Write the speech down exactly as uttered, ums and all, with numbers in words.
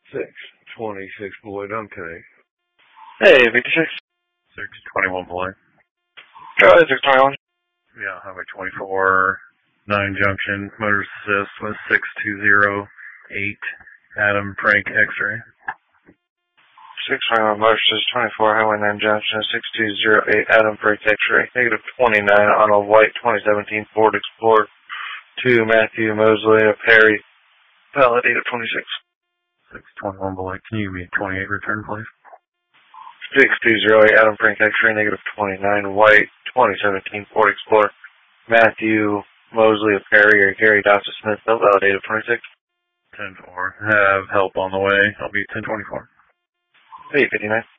six twenty-six Boyd, I'm Kenny. Hey, Victor six. six twenty-one Boyd. Go ahead, six twenty-one. Yeah, Highway twenty-four, nine Junction, Motor Assist with six two zero eight, Adam Frank X-ray. six twenty-one, Motor Assist, twenty-four, Highway nine Junction, six two zero eight, Adam Frank X-ray. Negative twenty-nine on a white twenty seventeen Ford Explorer. two, Matthew Mosley, a Perry, validated twenty-six. six twenty-one Boyd, can you give me a twenty-eight return, please? six two zero eight, Adam Frank X-ray, negative twenty-nine, white, twenty seventeen Ford Explorer. Matthew Mosley of Perry or Gary Dawson Smith, validated twenty-six. ten four, have help on the way. I'll be ten twenty-four. Hey, fifty-nine.